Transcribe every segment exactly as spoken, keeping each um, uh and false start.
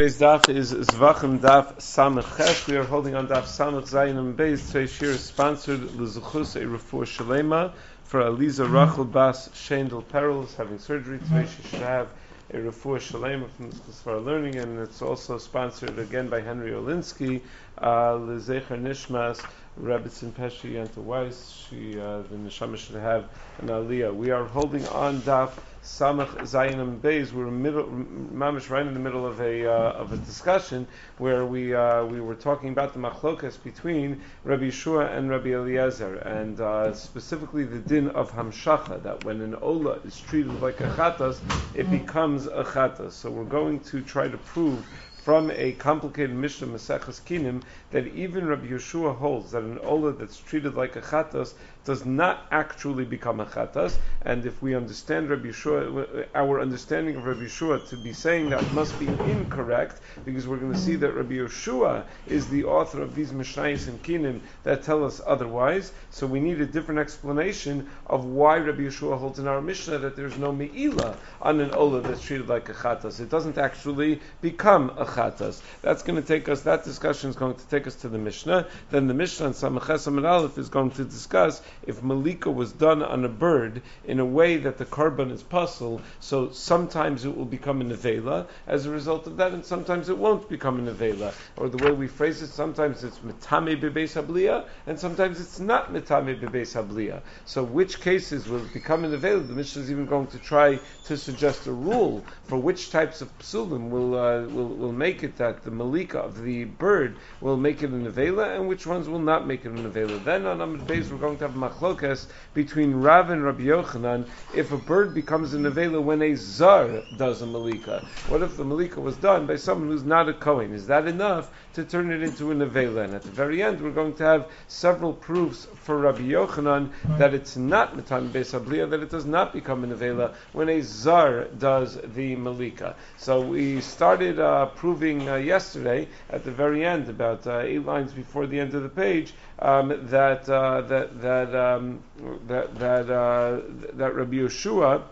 Today's daf is Zvachim Daf Samach Ches. We are holding on Daf Samach Zayin and Beis. Today's shir is sponsored L'Zuchus a Refuah Shalema for Aliza Rachel Bas Shendel Perel is having surgery today. She should have a Refuah Shalema from the Schus Learning, and it's also sponsored again by Henry Olinsky. Uh, L'Zecher Nishmas Rebbetzin Pesha Yanta Weiss. She uh, the neshama should have an aliyah. We are holding on Daf Samach Zayin and Beis. We're middle, mamish right in the middle of a uh, of a discussion where we uh, we were talking about the machlokas between Rabbi Yeshua and Rabbi Eliezer, and uh, specifically the din of hamshacha, that when an ola is treated like a chatas, it becomes a chatas. So we're going to try to prove from a complicated Mishnah Maseches Kinim that even Rabbi Yeshua holds that an ola that's treated like a chatas does not actually become a chatas. And if we understand Rabbi Yeshua, our understanding of Rabbi Yeshua to be saying that must be incorrect, because we're going to see that Rabbi Yeshua is the author of these Mishnayos and Kinim that tell us otherwise. So we need a different explanation of why Rabbi Yeshua holds in our Mishnah that there's no me'ila on an ola that's treated like a chatas. It doesn't actually become a chatas. That's going to take us, that discussion is going to take us to the Mishnah. Then the Mishnah on Samach Ches Amud Aleph is going to discuss if malika was done on a bird in a way that the karban is puzzle, so sometimes it will become a nevela as a result of that, and sometimes it won't become a nevela. Or the way we phrase it, sometimes it's mitame bebeis habliya, and sometimes it's not mitame bebeis habliya. So which cases will it become a nevela? The Mishnah is even going to try to suggest a rule for which types of psulim will uh, will will make it that the malika of the bird will make it a nevela, and which ones will not make it a nevela. Then on Amud Beis we're going to have machlokas between Rav and Rabbi Yochanan if a bird becomes a nevela when a zar does a malika. What if the malika was done by someone who's not a kohen? Is that enough to turn it into a nevela? And at the very end we're going to have several proofs for Rabbi Yochanan that it's not mitam beis habliya, that it does not become a nevela when a zar does the malika. So we started uh, proving uh, yesterday at the very end, about uh, eight lines before the end of the page, um, that uh, that that um, that that uh, that Rabbi Yeshua,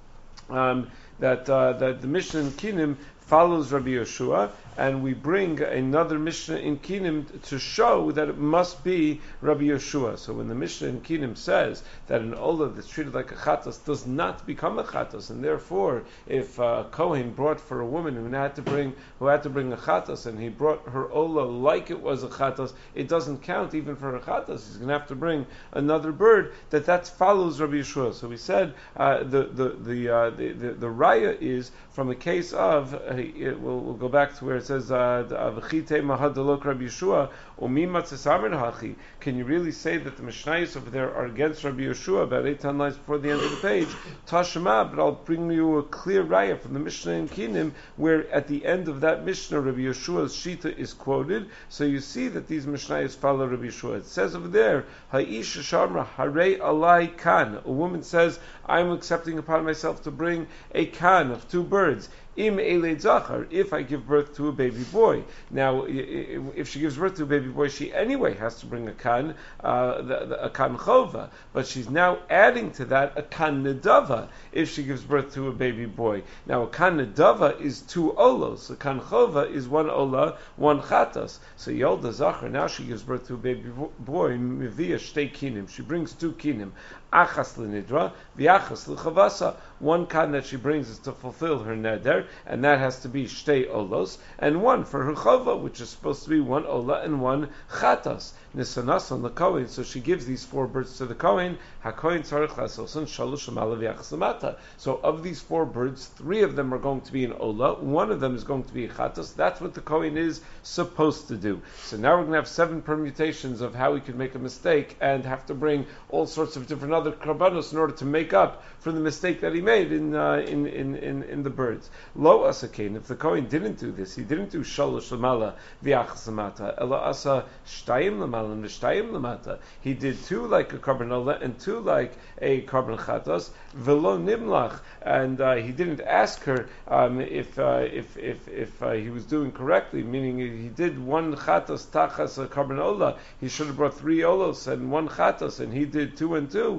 um, that uh, that the Mishnah in Kinim follows Rabbi Yeshua, and we bring another Mishnah in Kinim to show that it must be Rabbi Yeshua. So when the Mishnah in Kinim says that an ola that's treated like a chatas does not become a chatas, and therefore if uh, Kohen brought for a woman who had to bring who had to bring a chatas, and he brought her ola like it was a chatas, it doesn't count even for a chatas. He's going to have to bring another bird. That that follows Rabbi Yeshua. So we said uh, the the the, uh, the the the raya is from a case of uh, it, we'll, we'll go back to where it says V'chite mahadalok Rabbi Yeshua umi matzasamer hachi. Can you really say that the Mishnayos over there are against Rabbi Yeshua? About eight ten lines before the end of the page, Tashema. But I'll bring you a clear raya from the Mishnah in Kinim, where at the end of that Mishnah Rabbi Yeshua's shita is quoted. So you see that these Mishnayos follow Rabbi Yeshua. It says over there, Ha'isha sharma harei alai kan. A woman says, I'm accepting upon myself to bring a kan of two birds. Im elei zachar, if I give birth to a baby boy. Now, if she gives birth to a baby boy, she anyway has to bring a kan, uh, the, the, a kan chova. But she's now adding to that a kan nedava if she gives birth to a baby boy. Now, a kan nedava is two olos. A kan chova is one ola, one chatas. So yolda zachar, now she gives birth to a baby boy, mivia shtei kinim. She brings two kinim. Achas l'nidra, v'achas l'chavasa. One kan that she brings is to fulfill her neder, and that has to be shtei olos, and one for her chova, which is supposed to be one ola and one chatas. Nisanas on the Kohen, so she gives these four birds to the Kohen. HaKohen tzarich lasosan shalosh amala v'achas lamata. So of these four birds, three of them are going to be an ola, one of them is going to be a chatas. That's what the Kohen is supposed to do. So now we're going to have seven permutations of how he could make a mistake and have to bring all sorts of different other karbanos in order to make up for the mistake that he made in uh, in, in, in in the birds. Lo asakain, if the Kohen didn't do this, he didn't do shalosh lamala v'achas lamata, ela asa shtayim lamala and v'shtayim lamata. He did two like a karban ola and two like a karban chatas. V'lo nimlach, and uh, he didn't ask her um, if uh, if if if uh, he was doing correctly, meaning he did one chatas tachas a karban ola. He should have brought three olos and one chatas, and he did two and two.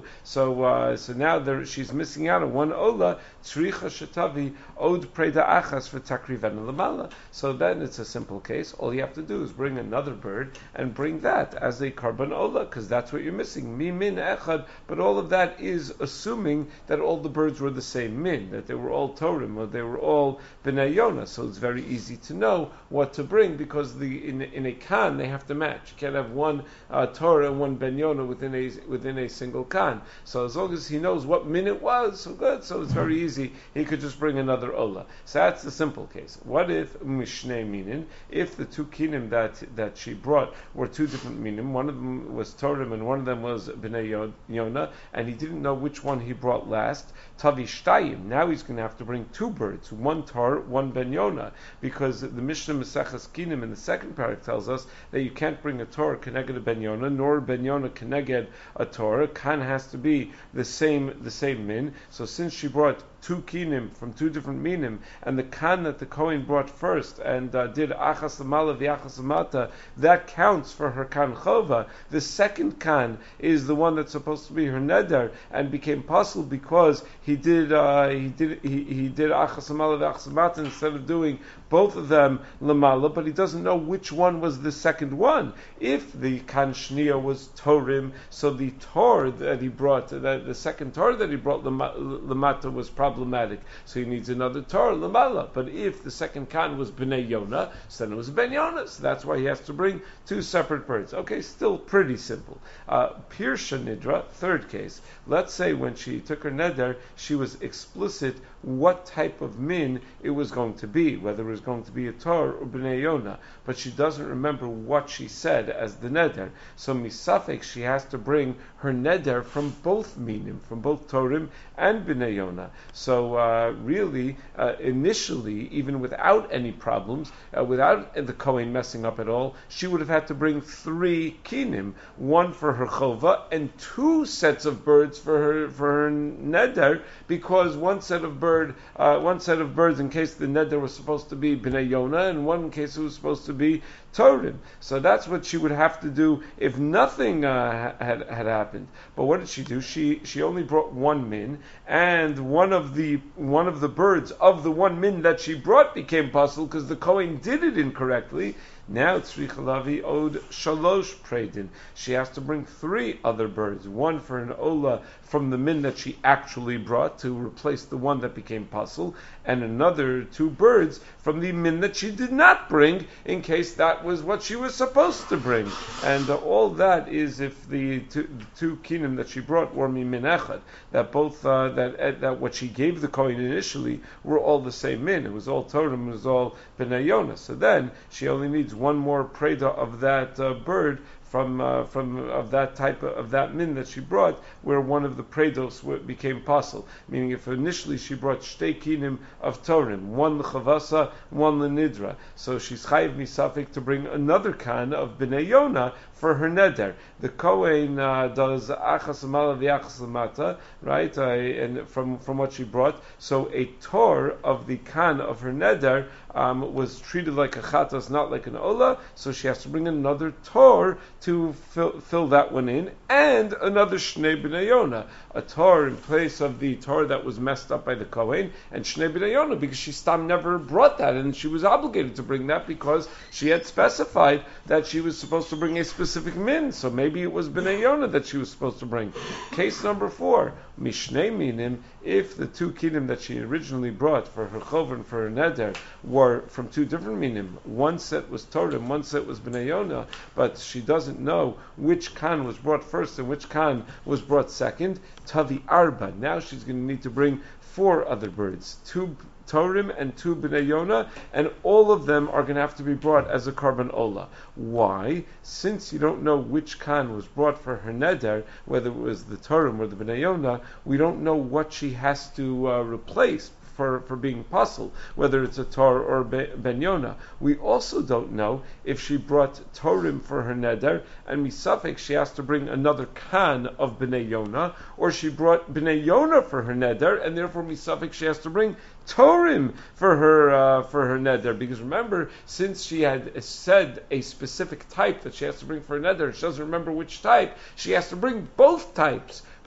So uh, so now there, she's missing out on one ola. Tzricha shetavi od preda achas for takriven lamala. So then it's a simple case. All you have to do is bring another bird and bring that as a karban ola, because that's what you're missing. Mi min echad. But all of that is assuming that all the birds were the same min, that they were all Torim or they were all bnei Yonah. So it's very easy to know what to bring, because the in in a kan they have to match. You can't have one uh, Torah and one ben Yonah within a within a single kan. So as long as he knows what min it was, so good. So it's very easy. He could just bring another ola. So that's the simple case. What if mishnei minin? If the two kinim that that she brought were two different minim, one of them was Torim and one of them was bnei Yonah, and he didn't know which one he brought last. Tavi shtayim. Now he's going to have to bring two birds, one Tor, one ben Yonah, because the Mishnah Maseches Kinim in the second parak tells us that you can't bring a Tor keneged a ben Yonah, nor ben Yonah keneged a Tor. Kan has to be the same the same min. So since she brought two kinim from two different minim, and the kan that the Kohen brought first and uh, did achas lamala v'achas lamata, that counts for her kan chova. The second kan is the one that's supposed to be her neder and became possible because he did uh, he did he, he did achas lamala v'achas lamata instead of doing both of them lamala, but he doesn't know which one was the second one. If the kan shnia was torim, so the tor that he brought, that the second tor that he brought lamata was probably problematic, so he needs another Torah lamala. But if the second kan was bnei Yonah, so then it was ben Yonah. So that's why he has to bring two separate birds. Okay, still pretty simple. Uh, Pirsha nidra, third case. Let's say when she took her neder, she was explicit what type of min it was going to be, whether it was going to be a Torah or bnei Yonah, but she doesn't remember what she said as the neder. So misafek, she has to bring her neder from both minim, from both Torim and bnei Yonah. So uh, really, uh, initially, even without any problems, uh, without the Kohen messing up at all, she would have had to bring three kinim, one for her chova and two sets of birds for her for her neder, because one set of bird, uh, one set of birds in case the neder was supposed to be bnei Yonah, and one in case it was supposed to be Torim. So that's what she would have to do if nothing uh, had had happened. But what did she do? She she only brought one min, and one of the one of the birds of the one min that she brought became puzzle because the Kohen did it incorrectly. Now tzricha lavi od shalosh predin. She has to bring three other birds, one for an ola from the min that she actually brought to replace the one that became puzzle, and another two birds from the min that she did not bring in case that was what she was supposed to bring. And uh, all that is if the two, the two kinim that she brought were min echad, that both uh, that uh, that what she gave the Kohen initially were all the same min. It was all Torah, it was all bnei Yonah. So then she only needs one more preda of that uh, bird from uh, from of that type of, of that min that she brought, where one of the predos became pasul. Meaning, if initially she brought shtei kinim of Torim, one l'chavasa, one l'nidra, so she's chayiv misafik to bring another kan of bnei Yonah for her neder. The Kohen uh, does achas amala v'achas lamata, right? Uh, and from from what she brought, so a tor of the kan of her neder um, was treated like a chatas, not like an ola. So she has to bring another tor to fill, fill that one in, and another shnei bnei Yonah, a tor in place of the tor that was messed up by the Kohen, and shnei bnei Yonah because she stam never brought that, and she was obligated to bring that because she had specified that she was supposed to bring a specific min. So maybe it was bnei Yonah that she was supposed to bring. Case number four, mishnei minim. If the two kinim that she originally brought for her chov and for her neder were from two different minim, one set was Torah and one set was bnei Yonah, but she doesn't know which kan was brought first and which kan was brought second, tavi arba. Now she's going to need to bring four other birds, two Torim and two bnei Yonah, and all of them are going to have to be brought as a karban ola. Why? Since you don't know which kan was brought for her neder, whether it was the Torim or the bnei Yonah, we don't know what she has to uh, replace for, for being pasul, whether it's a Tor or ben Yonah. We also don't know if she brought Torim for her neder, and misafek she has to bring another kan of bnei Yonah, or she brought bnei Yonah for her neder, and therefore misafek she has to bring Torim for her uh, for her neder, because remember, since she had said a specific type that she has to bring for her neder, she doesn't remember which type. She has to bring both types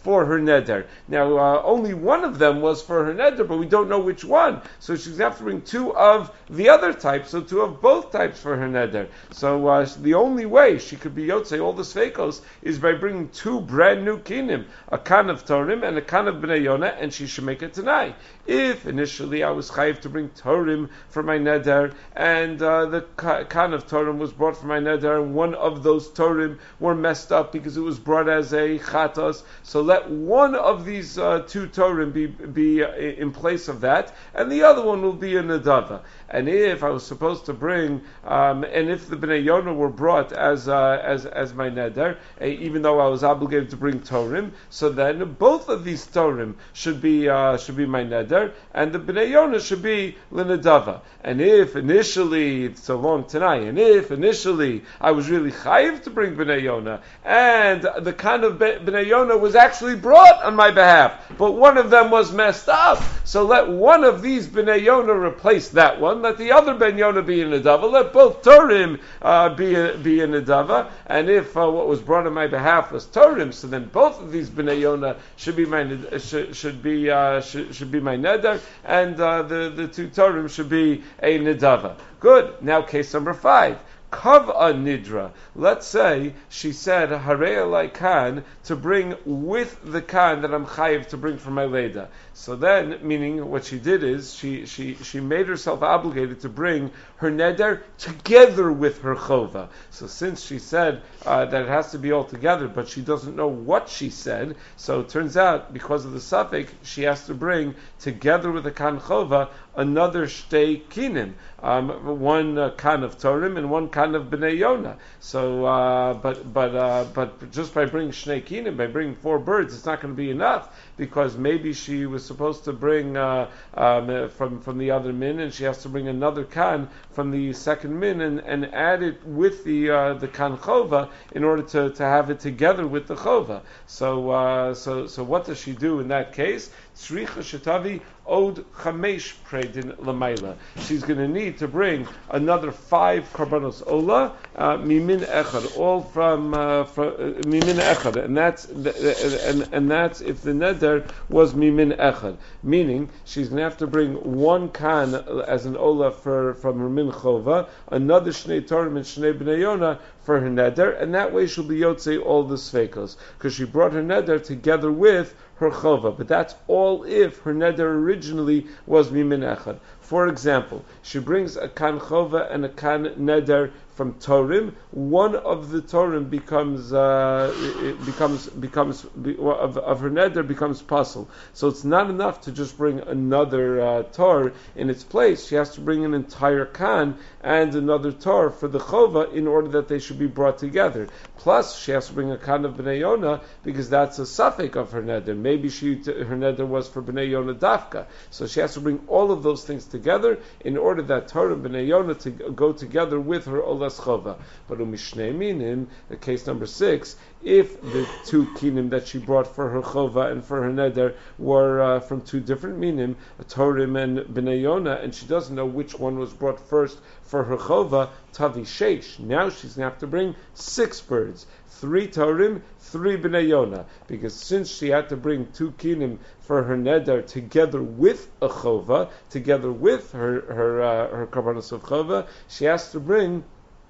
for her neder. Now, uh, only one of them was for her neder, but we don't know which one. So she's going to have to bring two of the other types, so two of both types for her neder. So uh, the only way she could be yotzei all the sveikos is by bringing two brand new kinim, a kan of Torim and a kan of Bnei Yonah, and she should make it tonight. If initially I was chayiv to bring Torim for my neder, and uh, the kan of Torim was brought for my neder, and one of those Torim were messed up because it was brought as a chatos, so let one of these uh, two Torim be, be uh, in place of that, and the other one will be a nedava. And if I was supposed to bring, um, and if the Bnei Yonah were brought as uh, as as my neder, uh, even though I was obligated to bring Torim, so then both of these Torim should be uh, should be my neder, and the Bnei Yonah should be l'nedava. And if initially, it's so long tonight, and if initially I was really chayiv to bring Bnei Yonah, and the kind of Bnei Yonah was actually brought on my behalf, but one of them was messed up, so let one of these Bnei Yonah replace that one, let the other Ben Yonah be in Nedava, let both Torim uh, be, a, be in Nedava, and if uh, what was brought on my behalf was Torim, so then both of these Bnei Yonah should be my, should, should be, uh, should, should be my Neder, and uh, the, the two Torim should be a Nedava. Good. Now case number five. Kav'a nidra. Let's say she said harei alai kan to bring with the kan that I'm chayiv to bring for my leda. So then, meaning what she did is she she she made herself obligated to bring her neder together with her chova. So since she said uh, that it has to be all together, but she doesn't know what she said, so it turns out because of the suffix she has to bring together with the kan chova another shtei kinim, um, one uh, kan of Torim and one kan of Bnei Yonah. So, uh, but but uh, but just by bringing shnei kinim, by bringing four birds, it's not going to be enough, because maybe she was supposed to bring uh, um, from from the other min, and she has to bring another kan from the second min and, and add it with the uh, the kan chova in order to, to have it together with the chova. So uh, so so what does she do in that case? Tzricha shetavi od chamesh predin lamaila. She's going to need to bring another five karbanos ola uh, mimin echad, all from, uh, from uh, mimin echad, and that's the, and and that's if the neder was mimin echad, meaning she's going to have to bring one kan as an ola for from her min chova, another shnei torim and shnei bnei yonah for her neder, and that way she'll be yotzei all the sveikos, because she brought her neder together with her chova. But that's all if her neder originally was mimin echad. For example, she brings a kan chova and a kan neder from Torim. One of the Torim becomes uh, it becomes becomes of, of her neder becomes puzzle. So it's not enough to just bring another uh, tor in its place. She has to bring an entire kan and another tor for the chova in order that they should be brought together. Plus, she has to bring a kan of Bnei Yonah because that's a suffix of her neder. Maybe she her neder was for Bnei Yonah dafka. So she has to bring all of those things together in order that Torah and Bnei Yonah to go together with her olas chova. But umishnei minim, the case number six, if the two kinim that she brought for her chova and for her neder were uh, from two different minim, Torim and Bnei Yonah, and she doesn't know which one was brought first for her chova, tavi sheish. Now she's going to have to bring six birds, three Torim, three Bnei Yonah, because since she had to bring two kinim for her neder together with a chova, together with her her uh, her karbanos of chova, she has to bring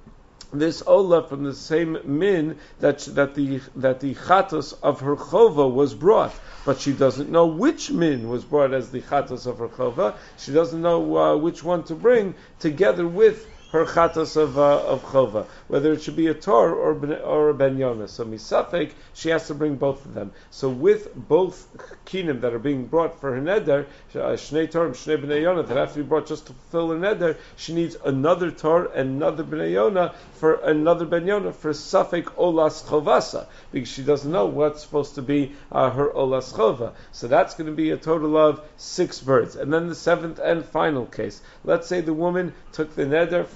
this ola from the same min that that the that the chatos of her chova was brought, but she doesn't know which min was brought as the chatos of her chova. She doesn't know uh, which one to bring together with her chatos of uh, of chova, whether it should be a tor or ben, or a ben yonah. So misafek, she has to bring both of them. So with both kinim that are being brought for her neder, shnei torim, shnei bnei yonah, that have to be brought just to fulfill her neder, she needs another tor and another bnei yonah for another ben yonah for safek olas chovasa, because she doesn't know what's supposed to be uh, her olas chova. So that's going to be a total of six birds. And then the seventh and final case. Let's say the woman took the neder for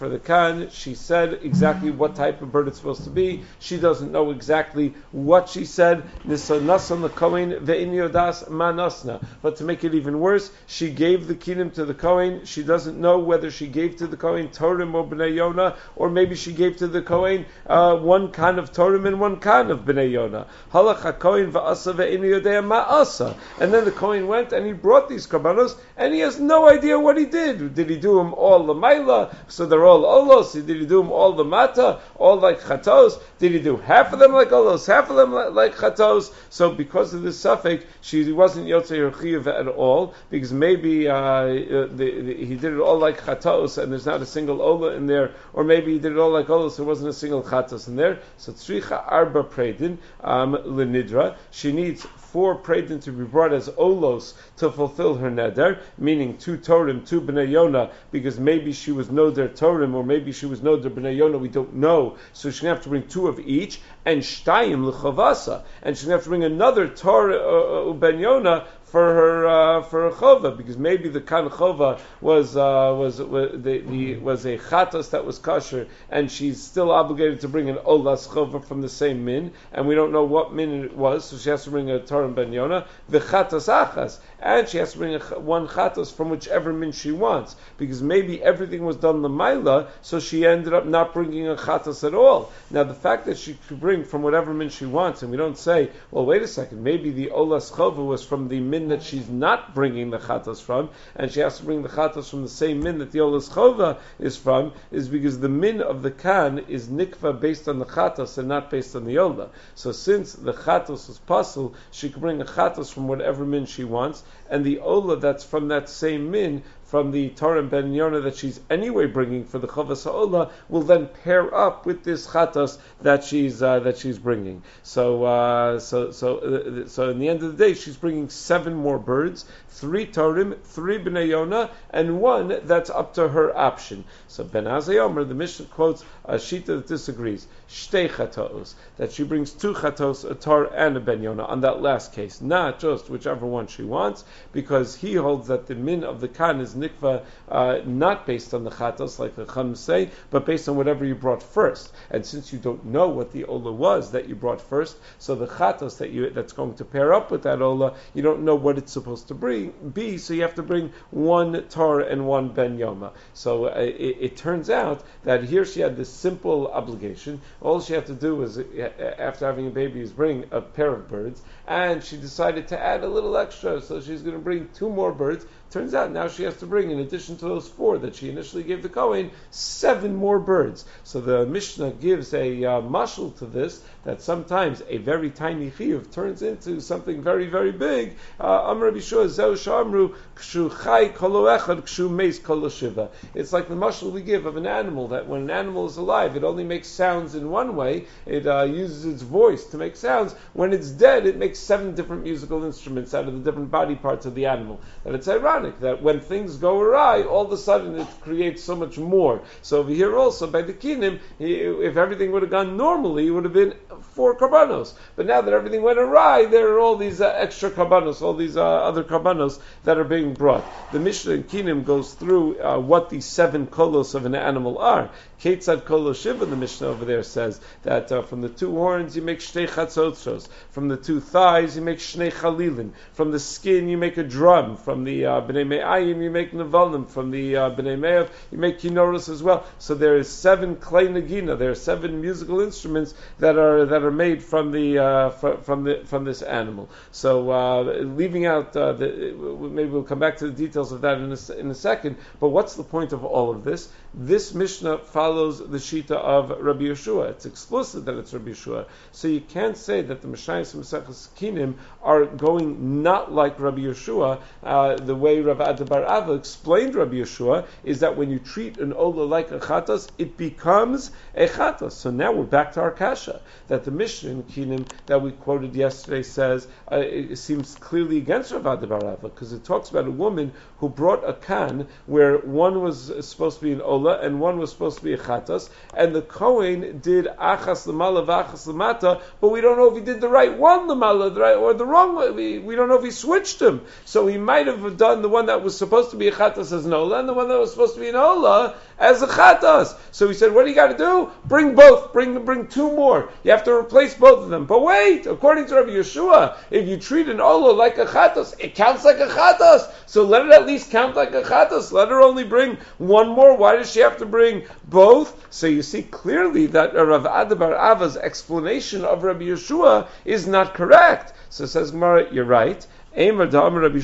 for the Khan, she said exactly what type of bird it's supposed to be. She doesn't know exactly what she said. Nisanasan the Kohen ve'inyodas manasna. But to make it even worse, she gave the kinim to the Kohen. She doesn't know whether she gave to the Kohen Torim or Bnei Yonah, or maybe she gave to the Kohen uh, one kind of Torim and one kind of Bnei Yonah. Halach HaKohen va'asa ve'inyodeya ma'asa. And then the Kohen went and he brought these karbanos, and he has no idea what he did. Did he do them all the Maila, so they're all Olos? Did he do them all the Mata, all like Chatos? Did he do half of them like Olos, half of them like Chatos? So because of this suffix, she wasn't Yotzei her Chiyuv at all, because maybe uh, the, the, he did it all like Chatos, and there's not a single Ola in there, or maybe he did it all like Olos, there wasn't a single Chatos in there. So Tzricha Arba Predin, um, Lenidra, she needs four Predin to be brought as Olos to fulfill her neder, meaning two Torim, two Bnei Yonah, because maybe she was Noder Torim, or maybe she was Noder Bnei Yonah, we don't know, so she's going to have to bring two of each, and Shtayim L'chavasa, and she's going to have to bring another Tor uh, Ben Yonah for her uh, for her chova, because maybe the kan chova was uh, was was, the, the, was a chatas that was kosher, and she's still obligated to bring an olas chova from the same min, and we don't know what min it was, so she has to bring a Torah ben Yonah, the chatas achas, and she has to bring a, one chatas from whichever min she wants, because maybe everything was done l'mayla, so she ended up not bringing a chatas at all. Now the fact that she could bring from whatever min she wants, and we don't say, well, wait a second, maybe the olas chova was from the min that she's not bringing the chatas from, and she has to bring the chatas from the same min that the olas chova is from, is because the min of the kan is nikva based on the chatas and not based on the ola. So since the chatas was puzzle, she can bring a chatas from whatever min she wants, and the ola that's from that same min, from the Torah ben Yonah that she's anyway bringing for the Chavas Ha'olah, will then pair up with this chatas that she's uh, that she's bringing. So uh, so so uh, so in the end of the day, she's bringing seven more birds, three Torim, three Bnei Yonah, and one that's up to her option. So Ben Azai Omer, the Mishnah quotes a shita that disagrees, shtei chatos, that she brings two chatos, a Tor and a Ben Yonah on that last case, not just whichever one she wants, because he holds that the min of the kan is nikva, uh, not based on the chatos, like the Chum say, but based on whatever you brought first. And since you don't know what the ola was that you brought first, so the chatos that you that's going to pair up with that ola, you don't know what it's supposed to bring, be, so you have to bring one Tor and one Ben Yoma. So uh, it, it turns out that here she had this simple obligation. All she had to do was, uh, after having a baby, is bring a pair of birds, and she decided to add a little extra, so she's going to bring two more birds. Turns out now she has to bring, in addition to those four that she initially gave the Kohen, seven more birds. So the Mishnah gives a uh, mashal to this, that sometimes a very tiny chiyuv turns into something very, very big. Amar Rabbi Yeshua, Zeu Shamru, Kshu Chai Kolo Echad, Kshu Meis Kolo Shiva. It's like the mashal we give of an animal, that when an animal is alive, it only makes sounds in one way. It uh, uses its voice to make sounds. When it's dead, it makes seven different musical instruments out of the different body parts of the animal. And it's ironic that when things go awry, all of a sudden it creates so much more. So over here also, by the kinim, if everything would have gone normally, it would have been four karbanos. But now that everything went awry, there are all these uh, extra karbanos, all these uh, other karbanos that are being brought. The Mishnah in Kinim goes through uh, what these seven kolos of an animal are. Ketzad kolo shiva, the Mishnah over there says that uh, from the two horns you make shtei chatzotros, from the two thighs you make shnei chalilin, from the skin you make a drum, from the uh, bnei me'ayim you make nevalim, from the uh, bnei me'av you make kinoros as well. So there is seven klei nagina, there are seven musical instruments that are that are made from the uh, fr- from the from this animal. So uh, leaving out uh, the, maybe we'll come back to the details of that in a, in a second. But what's the point of all of this? This Mishnah follows the shita of Rabbi Yeshua. It's explicit that it's Rabbi Yeshua. So you can't say that the Mishayos and Maseches Kinim are going not like Rabbi Yeshua. Uh, the way Rav Ada bar Ava explained Rabbi Yeshua is that when you treat an ola like a chatas, it becomes a chatas. So now we're back to our kasha, that the Mishnah in Kinim that we quoted yesterday says, uh, it seems clearly against Rav Ada bar Ava, because it talks about a woman who brought a kan where one was supposed to be an ola and one was supposed to be a chatas, and the Kohen did achas l'mala v'achas l'mata, but we don't know if he did the right one l'mala the right, or the wrong one. We, we don't know if he switched them. So he might have done the one that was supposed to be a chatas as an ola, and the one that was supposed to be an ola as a chatas. So he said, what do you got to do? Bring both. Bring bring two more. You have to replace both of them. But wait, according to Rabbi Yeshua, if you treat an ola like a chatas, it counts like a chatas. So let it at least count like a chatas. Let her only bring one more. Why does she have to bring both? So you see clearly that Rav Adabar Ava's explanation of Rabbi Yeshua is not correct. So says Gemara, you're right. When Rabbi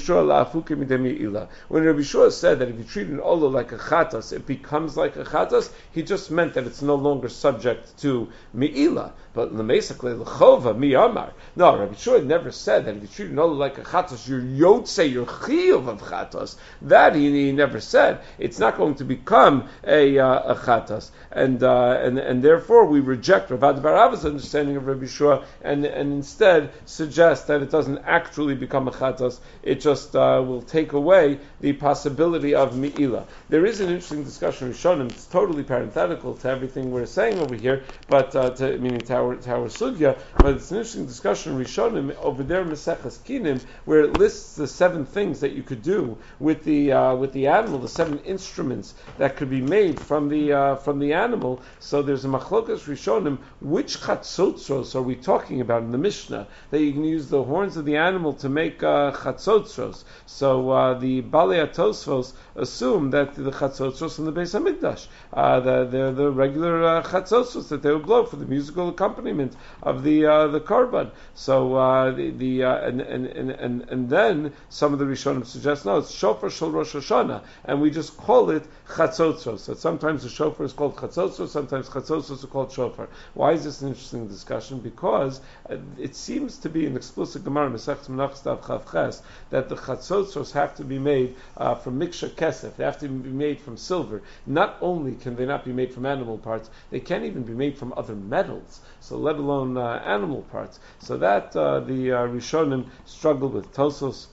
Yeshua said that if you treat an ola like a chatas, it becomes like a chatas, he just meant that it's no longer subject to mi'ila. But l'meisakle l'chova mi amar. No, Rabbi Yeshua never said that if you treat an ola like a chatas, you're yotze, you're chiyuv of chatas. That he, he never said. It's not going to become a, uh, a chatas, and uh, and and therefore we reject Rav Adabar Ava's understanding of Rabbi Yeshua, and and instead suggest that it doesn't actually become a chatas. It just uh, will take away the possibility of mi'ila. There is an interesting discussion in Rishonim. It's totally parenthetical to everything we're saying over here, but uh, to, meaning to our, to our sugya. But it's an interesting discussion in Rishonim over there in Maseches Kinim, where it lists the seven things that you could do with the uh, with the animal, the seven instruments that could be made from the uh, from the animal. So there's a machlokas Rishonim. Which chatzotzros are we talking about in the Mishnah that you can use the horns of the animal to make uh, chatzotzros? So uh, the Balei Tosfos assume that the chatzotzros in the Beis Hamikdash, uh, the, they're the regular uh, chatzotzros that they would blow for the musical accompaniment of the uh, the korban. So uh, the, the uh, and, and, and, and and then some of the Rishonim suggest no, it's shofar shel Rosh Hashanah, and we just call it chatzotzros. So sometimes the shofar is called chatzotzros, sometimes chatzotzros are called shofar. Why is this an interesting discussion? Because uh, it seems to be an explicit Gemara Masechtas Menachos Daf Chav Ches that the chatzotzros have to be made uh, from miksha kesef. They have to be made from silver. Not only can they not be made from animal parts, they can't even be made from other metals. So let alone uh, animal parts. So that uh, the uh, Rishonim struggle with. Tosos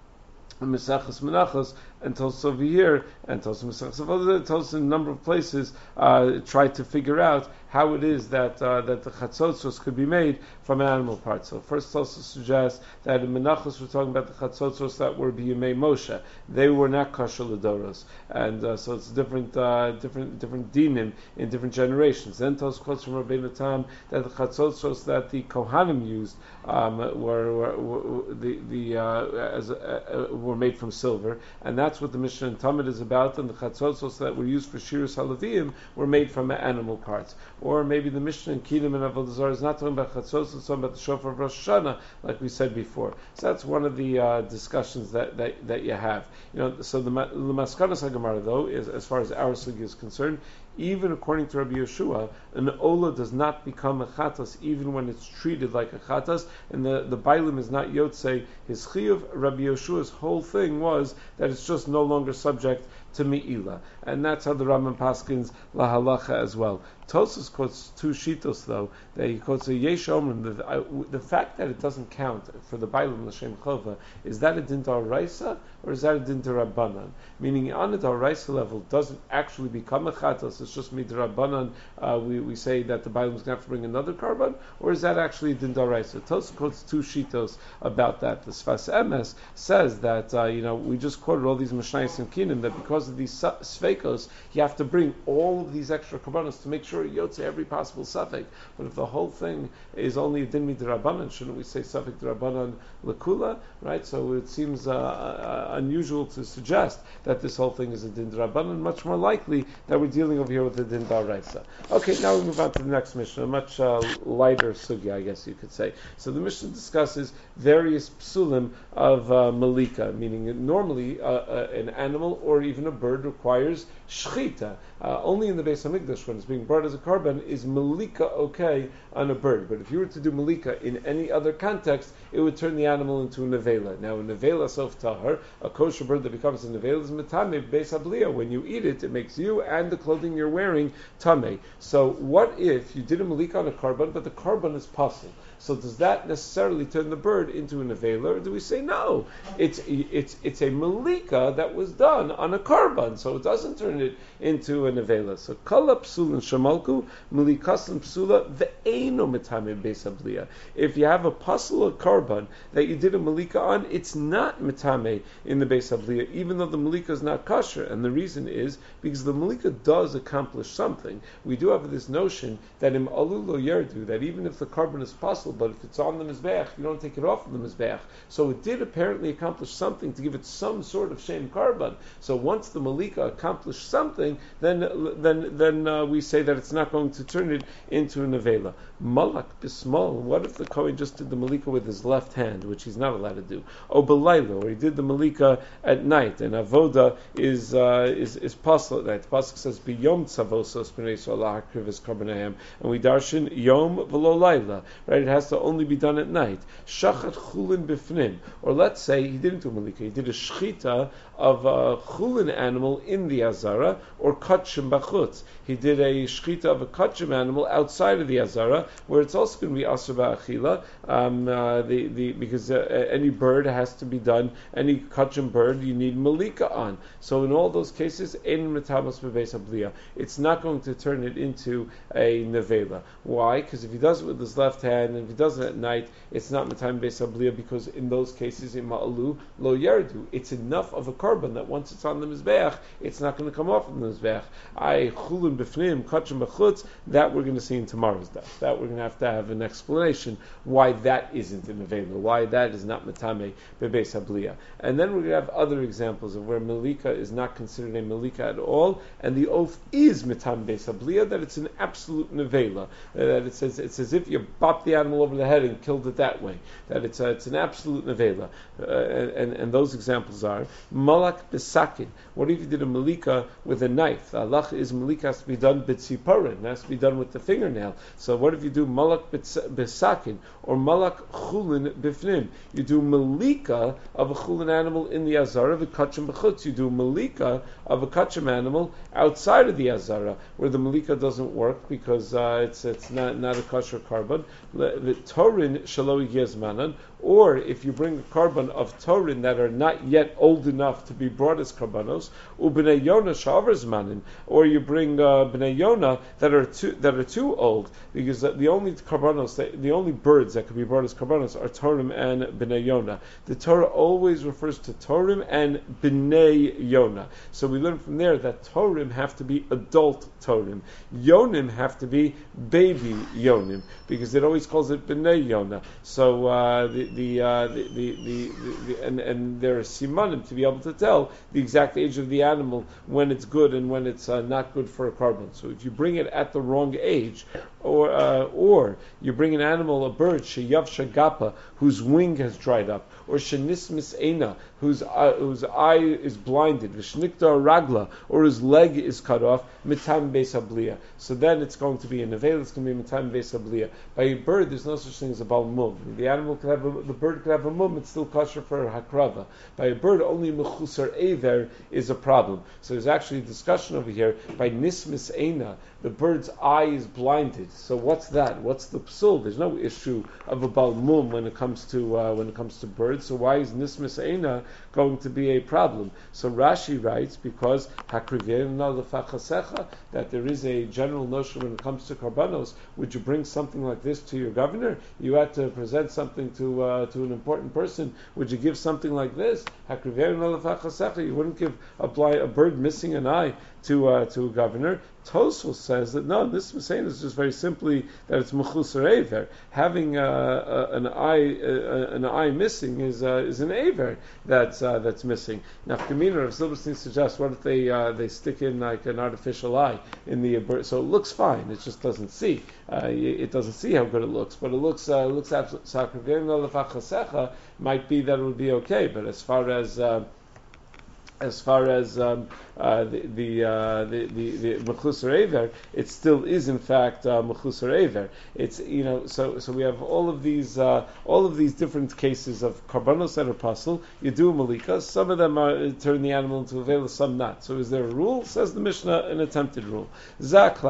Mesachos Menachos, and Tosos over here, and Tosos Mesachos over there, Tosos in a number of places uh, try to figure out how it is that uh, that the chatzotzros could be made from animal parts. So first Tosos suggests that in Menachos we're talking about the chatzotzros that were b'yimei Moshe. They were not kosher l'doros, and uh, so it's different, uh, different, different dinim in different generations. Then Tosos quotes from Rabbeinu Tam that the chatzotzros that the Kohanim used um, were, were, were the the uh, as uh, uh, were made from silver, and that's what the Mishnah in Talmud is about. And the chatzotzros that were used for shiras halavim were made from animal parts. Or maybe the Mishnah in Kinim and Avodah Zarah is not talking about chatzos, it's talking about the shofar of Rosh Hashanah, like we said before. So that's one of the uh, discussions that, that that you have. You know, so the Maskanas HaGemara though is, as far as our sugi is concerned, even according to Rabbi Yeshua, an ola does not become a chatas even when it's treated like a chatas, and the, the bailim is not yotzei his chiyuv. Rabbi Yeshua's whole thing was that it's just no longer subject to mi'ila, and that's how the Rambam paskins la halacha as well. Tosas quotes two shitos though. That he quotes a yesh omrim. The, uh, the fact that it doesn't count for the bailim l'shem chova, is that a din d'oraisa or is that a din d'rabbanan? Meaning on a d'oraisa level doesn't actually become a chatos. It's just midrabbanan. Uh, we we say that the bailim is going to have to bring another korban, or is that actually din d'oraisa? Tosas quotes two shitos about that. The Sfas Emes says that uh, you know we just quoted all these mishnayos and kinim that because of these sveikos, you have to bring all of these extra korbanos to make sure you yotze every possible suffix. But if the whole thing is only a din midrabbanan, shouldn't we say suffix drabanan lekula? Right? So it seems uh, uh, unusual to suggest that this whole thing is a din drabanan. Much more likely that we're dealing over here with a din d'oraisa. Okay, now we move on to the next Mishnah, a much uh, lighter sugya, I guess you could say. So the Mishnah discusses various psulim of uh, malika, meaning normally uh, uh, an animal or even a bird requires shchita. Uh, only in the Beis Hamikdash, when it's being brought as a korban, is malika okay on a bird. But if you were to do malika in any other context, it would turn the animal into a nevela. Now, a nevela sof tahar, a kosher bird that becomes a nevela, is metame beis habliya. When you eat it, it makes you and the clothing you're wearing tame. So, what if you did a malika on a korban, but the korban is pasul? So does that necessarily turn the bird into a nevela, or do we say no? It's it's it's a malika that was done on a korban, so it doesn't turn it into a nevela. So kala psul and shamal malku milikasan psula ve'eno mitame beis habliya. If you have a pasul or karban that you did a malika on, it's not mitame in the beis habliya, even though the malika is not kosher. And the reason is because the malika does accomplish something. We do have this notion that im alu lo yerdu, that even if the karban is pasul, but if it's on the mizbeach, you don't take it off of the mizbeach. So it did apparently accomplish something to give it some sort of shem karban. So once the malika accomplished something, then then then uh, we say that it's not going to turn it into a nevela. Malak bismal. What if the kohen just did the malika with his left hand, which he's not allowed to do? O belayla, or he did the malika at night, and avoda is uh, is is pasul at night. The pasuk says biyom tzavosos b'nei Yisrael lahakriv karbanayim, and we darshan yom v'lo layla. Right? It has to only be done at night. Shachat chulin bifnim, or let's say he didn't do malika, he did a shchita of a chulin animal in the azara, or kachim bachutz. He did a shchita of a kachim animal outside of the azara, where it's also going to be asur ba'achila, um, uh, the, the, because uh, any bird has to be done, any kachim bird you need malika on. So in all those cases, ein metabas bebeis habliya. It's not going to turn it into a nevela. Why? Because if he does it with his left hand, and if he does it at night, it's not metam beis habliya, because in those cases, in ma'alu lo yardu, it's enough of a korban that once it's on the mizbeach, it's not going to come off of the mizbeach. I chulun b'fnim, kachim b'chutz, that we're going to see in tomorrow's daf. That we're going to have to have an explanation why that isn't in nevela, why that is not metame bebeis habliya. And then we're going to have other examples of where malika is not considered a malika at all, and the oath is metam beis habliya, that it's an absolute nevela, that it says it's as if you bopped the animal over the head and killed it that way, that it's a, it's an absolute nevela. Uh, and, and those examples are malak besakin. What if you did a malika with a knife? Allah is malika has to be done bitziparin, has to be done with the fingernail. So what if you do malak besakin or malak chulin bifnim? You do malika of a chulin animal in the azara, the kachim b'chutz. You do malika of a kachim animal outside of the azara, where the malika doesn't work because uh, it's it's not not a kosher karban. The torin shalo yezmanan. Or if you bring a karban of torin that are not yet old enough to be brought as karbanos, ubnei yona shavers manin, or you bring uh, bnei yona that are too that are too old, because the only karbanos, that, the only birds that could be brought as karbanos are torim and bnei yona. The Torah always refers to torim and bnei yona. So we learn from there that torim have to be adult torim, yonim have to be baby yonim, because it always calls it bnei yona. So uh, the The, uh, the, the, the, the and, and there are simanim to be able to tell the exact age of the animal when it's good and when it's uh, not good for a karban. So if you bring it at the wrong age, or uh, or you bring an animal, a bird, sheyav shagapa, whose wing has dried up, or shenismis eina, whose uh, whose eye is blinded, v'shnikta ragla, or his leg is cut off, mitam beis habliya. So then it's going to be a nevel, it's going to be mitam beis habliya. By a bird, there's no such thing as a bal mum. The animal could have a, the bird could have a mum, it's still kosher for a hakrava. By a bird, only mechusar aver is a problem. So there's actually a discussion over here. By nismis eina, the bird's eye is blinded. So what's that? What's the psul? There's no issue of a bal mum when it comes to uh, when it comes to birds. So why is nismis eina going to be a problem? So Rashi writes, because that there is a general notion when it comes to karbanos. Would you bring something like this to your governor? You had to present something to uh, to an important person. Would you give something like this? You wouldn't give a, blind, a bird missing an eye to uh, to a governor. Tosfos says that no, this Messiah is just very simply that it's mechusar aver. Having uh, uh, an eye uh, an eye missing is uh, is an aver that's uh, that's missing. Now, Kamina of Silverstein suggests, what if they uh, they stick in like an artificial eye in the bird, so it looks fine, it just doesn't see. Uh, it doesn't see how good it looks, but it looks uh, looks absolutely. Might be that it would be okay, but as far as uh, as far as um, uh, the the, uh, the the the mechusar aver, it still is in fact uh, mechusar aver. It's you know so so we have all of these uh, all of these different cases of karbanos that are pasul. You do a malika. Some of them are, turn the animal into a veil, some not. So is there a rule? Says the Mishnah, an attempted rule. Zaklal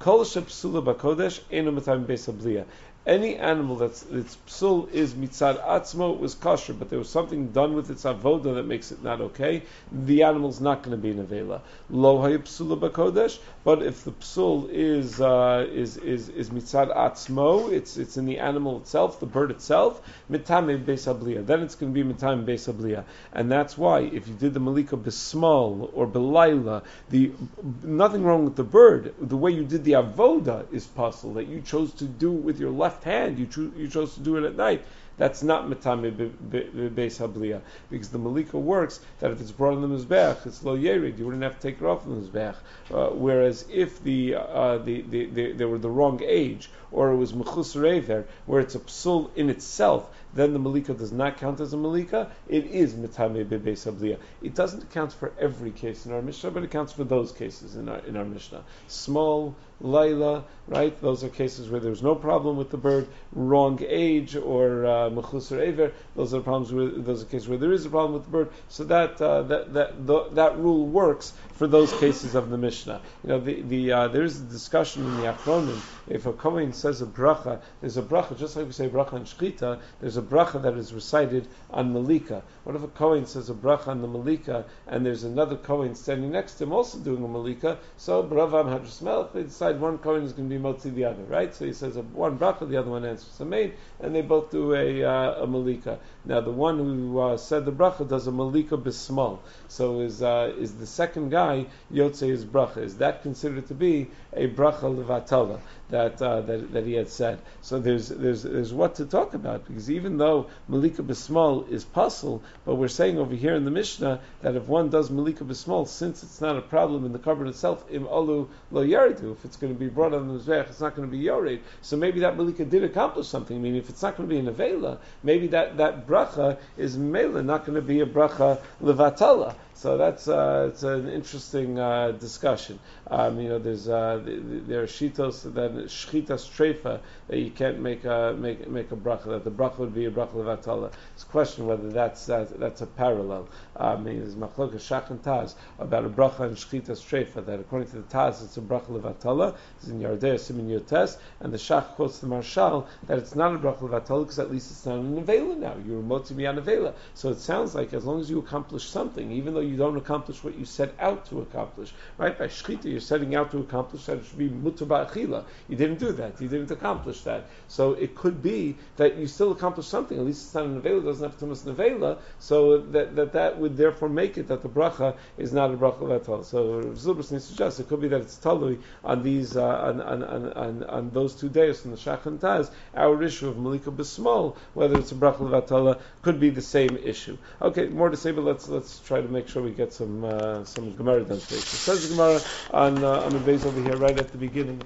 Kol shepsula b'kodesh eno mitam beis habliya. Any animal that's its psul is mitzad atzmo, it was kosher, but there was something done with its avoda that makes it not okay, the animal's not going to be nevela. Lo hay psula b'kodesh, but if the psul is uh, is is is mitzad atzmo, it's it's in the animal itself, the bird itself, mitame beis habliya. Then it's going to be mitame beis habliya, and that's why if you did the malika bismol or belayla, the nothing wrong with the bird. The way you did the avoda is possible that you chose to do it with your left hand, you, cho- you chose to do it at night. That's not metame beis habliya, because the malika works that if it's brought on the mizbeach, it's lo yerid. You wouldn't have to take it off the mizbeach. Uh, whereas if the, uh, the, the, the they were the wrong age, or it was mechus rever, where it's a psul in itself, then the malika does not count as a malika. It is metame beis habliya. It doesn't account for every case in our Mishnah, but it counts for those cases in our in our Mishnah. Small, Laila, right? Those are cases where there's no problem with the bird. Wrong age or uh, mechus or aver. Those are problems. Where, those are cases where there is a problem with the bird. So that uh, that that the, that rule works for those cases of the Mishnah. You know, the the uh, there is a discussion in the Achronim. If a Kohen says a bracha, there's a bracha just like we say bracha and shchita. There's a bracha that is recited on malika. What if a Kohen says a bracha on the malika and there's another Kohen standing next to him also doing a malika? So bravam hadras melech, they decide one Kohen is going to be motzi the other, right? So he says a, one bracha, the other one answers a maid, and they both do a uh, a malika. Now the one who uh, said the bracha does a malika bismal. So is uh, is the second guy yotzei his bracha? Is that considered to be a bracha levatala that uh, that that he had said? So there's there's there's what to talk about, because even though malika bismal is puzzle, but we're saying over here in the Mishnah that if one does malika bismal, since it's not a problem in the cupboard itself, im alu lo yardu, if it's going to be brought on the mizbeach, it's not going to be yored. So maybe that malika did accomplish something. I mean, if it's not going to be an avela, maybe that, that bracha is mela, not going to be a bracha levatala. So that's uh, it's an interesting uh, discussion. Um, you know, there's uh, there are shitos that shchitas treifa that you can't make a make make a bracha, that the bracha would be a bracha levatala. It's a question whether that's uh, that's a parallel. Um, I mean, there's machlokas shach and taz about a bracha and shchitas treifa, that according to the taz it's a bracha levatala. It's in Yardei Simin Yotes, and the shach quotes the marshal that it's not a bracha levatala because at least it's not an avela now. You're motzi b'yan avela. So it sounds like as long as you accomplish something, even though you don't accomplish what you set out to accomplish, right? By shchita, you're setting out to accomplish that it should be mutar ba'achila. You didn't do that. You didn't accomplish that. So it could be that you still accomplished something. At least it's not an avela. It doesn't have to be an avela. So that, that that would therefore make it that the bracha is not a bracha at all. So Zilberstein suggests it could be that it's talui on these uh, on, on, on, on, on those two days from the shach and taz. Our issue of malika b'smol, whether it's a bracha levatala, could be the same issue. Okay, more to say, but let's let's try to make sure we get some uh, some Gemara done today. So says the Gemara on uh, on the base over here, right at the beginning,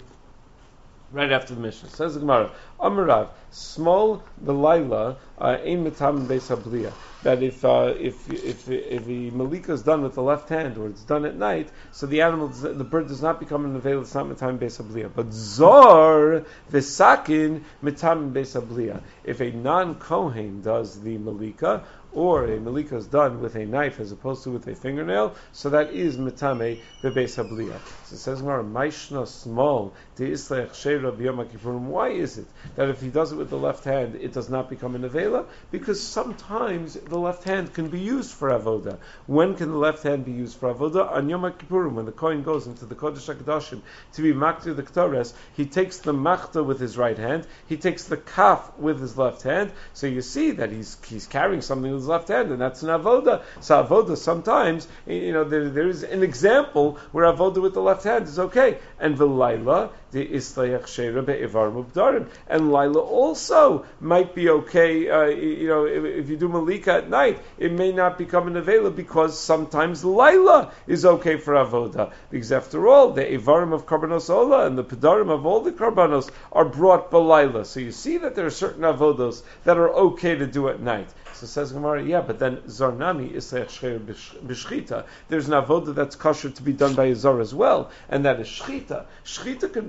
right after the Mishnah. Says the Gemara, Amarav, small the Laila, ein mitam beis habliya. That if uh, if if if the malika is done with the left hand or it's done at night, so the animal, the bird does not become an avail. It's not mitam beis habliya. But zor v'sakin mitam beis habliya. If a non-kohen does the malika, or a malika is done with a knife as opposed to with a fingernail, so that is mitame bebeis habliya. So it says more maishna small de islech sheira b'yom kippurim. Why is it that if he does it with the left hand, it does not become an avela? Because sometimes the left hand can be used for avoda. When can the left hand be used for avoda? On Yom Kippurim, when the kohen goes into the Kodesh HaKadoshim to be maktir the ketores, he takes the machta with his right hand, he takes the kaf with his left hand. So you see that he's he's carrying something with his left hand, and that's an avoda. So avoda sometimes, you know, there, there is an example where avoda with the left hand is okay. And v'layla the islayach sheira be'ivar mubdarim, and layla also might be okay. Uh, you know, if, if you do malika at night, it may not become an avela because sometimes layla is okay for avoda, because after all, the ivarim of karbanos ola and the pedarim of all the karbanos are brought balayla. So you see that there are certain avodos that are okay to do at night. So says Gemara, yeah, but then zarnami isayach shcher b'shchita. There's an avoda that's kosher to be done by a zar as well, and that is shchita. Shchita can be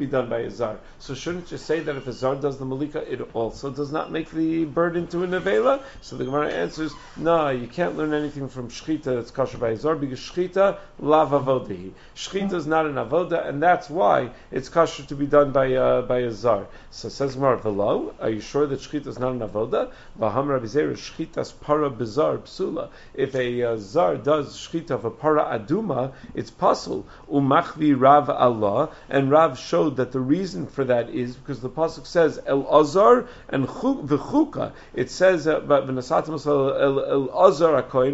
done by a zar. So shouldn't you say that if a zar does the malika, it also does not make the bird into a nevela? So the Gemara answers, no, you can't learn anything from shchita that's kosher by a zar, because shchita lav avodahi. Shchita is not an avoda, and that's why it's kosher to be done by uh, by a zar. So says Gemara, v'lo, are you sure that shchita is not an avoda? V'ham Rabbi Zera, shchitas para bizar psula. If a uh, zar does shchita of a para aduma, it's pasul. Umachvi Rav Allah, and Rav showed that the reason for that is because the pasuk says El Azar and V'chuka. It says uh, El Azar Akoin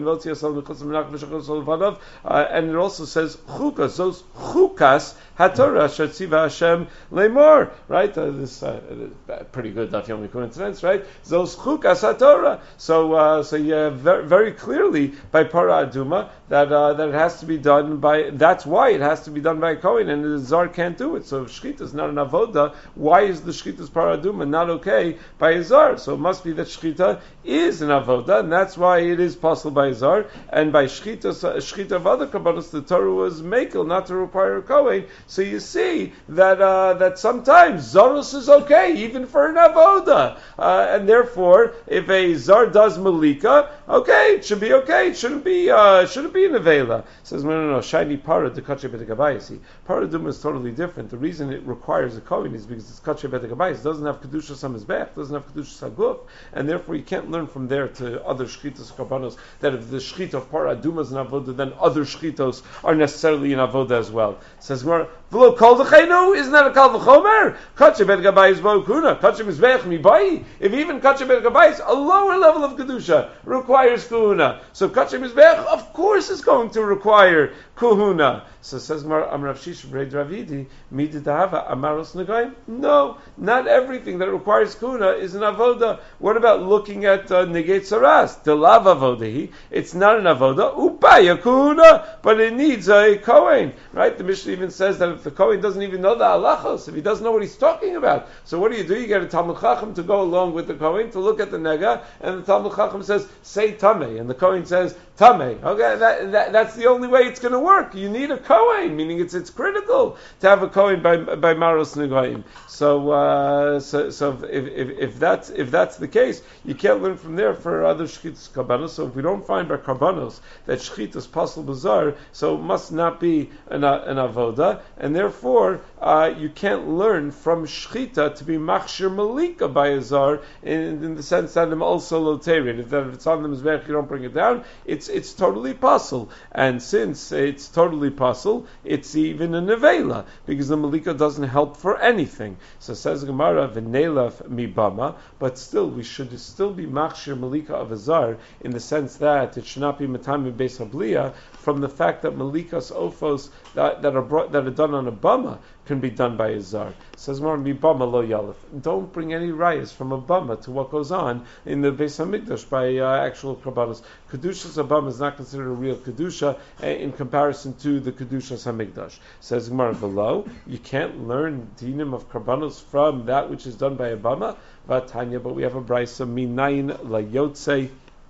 and it also says Chukas. Those Chukas Hatorah Shatziva Hashem Lemor. Right? Uh, this uh, pretty good Daf Yomi coincidence, right? Those Chukas Hatorah. So, uh, so yeah, very, very clearly by Para Aduma that uh, that it has to be done by. That's why it has to be done by a Kohen, and the Zar can't do it. So if Shchita is not an avoda, why is the Shchita's Para Aduma not okay by a Zar? So it must be that Shchita is an avoda, and that's why it is possible by a Zar. And by Shchita, Shchita of other kabbalas, the Torah was makel, not to require a Kohen. So you see that uh, that sometimes Zarus is okay, even for an avoda. Uh, and therefore, if a Zar does Malika, okay, it should be okay. It shouldn't be uh, shouldn't be an avela. Says no, no, no. Shiny para de kache betagabayisi. Para duma is totally different. The reason it requires a kohen is because it's kache betagabayis. It doesn't have kedusha samizbech, doesn't have kedusha saguf, and therefore you can't learn from there to other shchitos karbanos that if the shchita of para duma is an avoda, then other shchitos are necessarily an avoda as well. Says Gemara, v'lo kol d'chaynu, isn't that a kal v'chomer? Kache betagabayis bo kuna, kache mizbech mibai. If even kache betagabayis, a lower level of kedusha requires kuhuna. So kache mizbech, of course, is going to require kuhuna. So says Mar Amrav Shisha B'Rei Dravidi, Mididahava Amaros Nagayim. No, not everything that requires kuhuna is an avoda. What about looking at uh, Negeit Saras? The lav avodahi. It's not an avoda. Upaya kuhuna, but it needs a kohen. Right? The Mishnah even says that if the kohen doesn't even know the halachos, if he doesn't know what he's talking about, so what do you do? You get a Talmud Chacham to go along with the kohen to look at the nega, and the Talmud Chacham says, say tameh, and the kohen says tameh. Okay, that, that that's the only way it's going to work. You need a kohen, meaning it's it's critical to have a kohen by by maros negayim. So uh, so so if, if if that's if that's the case, you can't learn from there for other shchitas karbanos. So if we don't find by karbanos that shchitas pasal bazar, so it must not be an, an avoda, and therefore uh, you can't learn from shchita to be machshir malika by a zar in, in the sense that I'm also loterid. If, if it's on the mizbech, you don't bring it down. It's it's totally possible, and since it's totally possible, it's even a nevela because the malika doesn't help for anything. So says Gemara v'neilaf mibama, but still we should still be machshir malika of a zar in the sense that it should not be matami beis habliya from the fact that malikas ofos that, that are brought, that are done on a bama can be done by a zar. Says more mibama lo yalef. Don't bring any rayas from a bama to what goes on in the Beis Hamikdash by uh, actual karbanos. Kedushas bama is not considered a real kedusha uh, in comparison to the kedushas Hamikdash. Says Gemara below, you can't learn dinim of karbanos from that which is done by a bama. Vatanya, but we have a brayso minayin la yotze.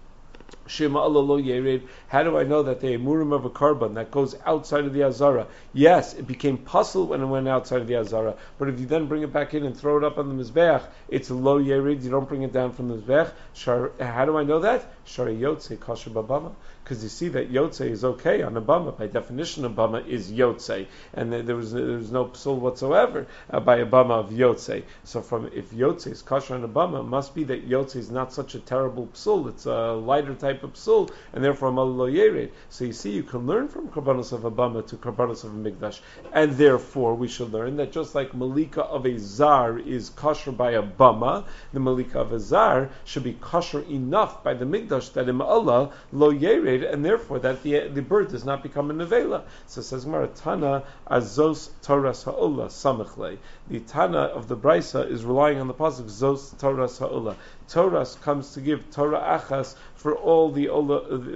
Shema Allah lo yered. How do I know that the emurim of a karban that goes outside of the azara? Yes, it became puzzle when it went outside of the azara. But if you then bring it back in and throw it up on the mizbeach, it's a lo yered. You don't bring it down from the mizbeach. How do I know that? Shari yotze kasher babama. Because you see that yotze is okay on a bama. By definition, a bama is yotze, and there was there was no psul whatsoever uh, by a bama of yotze. So from if yotze is kasher on a bama, it must be that yotze is not such a terrible psul. It's a lighter type of psul, and therefore mal lo yered. So you see, you can learn from karbanos of a bama to karbanos of a mikdash, and therefore we should learn that just like malika of a zar is kasher by a bama, the malika of a zar should be kasher enough by the mikdash that im Allah lo yered, and therefore that the the bird does not become a nevela. So it says Gemara Tana azos toras ha'ola samichle. The Tana of the Brisa is relying on the pasuk zos toras ha'ola. Toras comes to give Torah achas for all the ola, for everything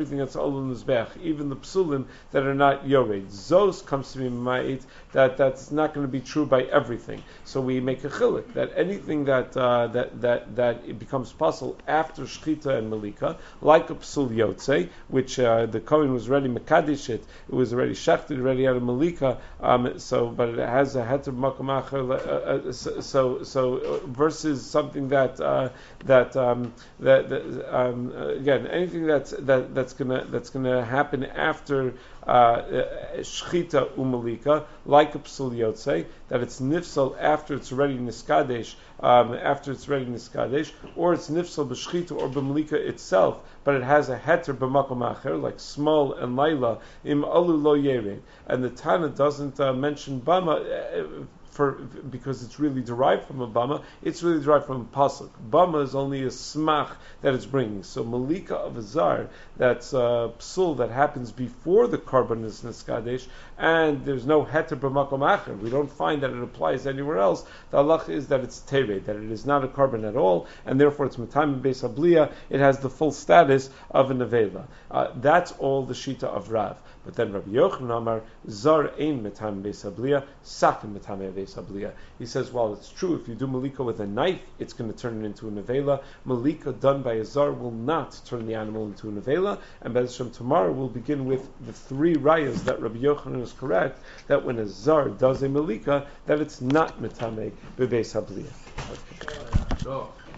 everything that's Olul Mizbech, even the Psulim that are not Yored. Zos comes to be Ma'it, that that's not going to be true by everything. So we make a chilik, that anything that uh, that that that it becomes possible after Shchita and Malika, like a Psul Yotze, which uh, the Kohen was already Mekadesh it, it was already Shechted, already out of Malika, um, so, but it has a Heter Makom Acher, uh, uh, so, so, versus something that, uh, that, um, that, that um, again, anything that's, that, that's gonna, that's gonna happen after, uh, Shchita Umalika, like a Psul Yotze, that it's Nifsal after it's already Niskadesh, um, after it's ready Niskadesh, or it's Nifsal b'Shchita or b'Malika itself, but it has a heter b'makom acher, like Small and Laila, im alu lo yered. And the Tana doesn't uh, mention Bama, uh, For, because it's really derived from a Bama, it's really derived from a Pasuk. Bama is only a smach that it's bringing. So Malika of a Zar, that's a psul that happens before the Karban is Niskadesh, and there's no heter b'makom acher. We don't find that it applies anywhere else. The halach is that it's tered, that it is not a Karban at all, and therefore it's Matam Beis Habliya, it has the full status of a Nevela. Uh, that's all the Shita of Rav. But then Rabbi Yochanan Amar, Zar ein Matam Beis Habliya, Sakin Matam Beis Habliya. He says, well, it's true, if you do Malika with a knife, it's going to turn it into a Nevela. Malika done by a Zar will not turn the animal into a Nevela. And Be'ez Hashem, tomorrow we'll begin with the three rayas that Rabbi Yochanan is correct, that when a Zar does a Malika, that it's not Matam Beis Habliya. Okay.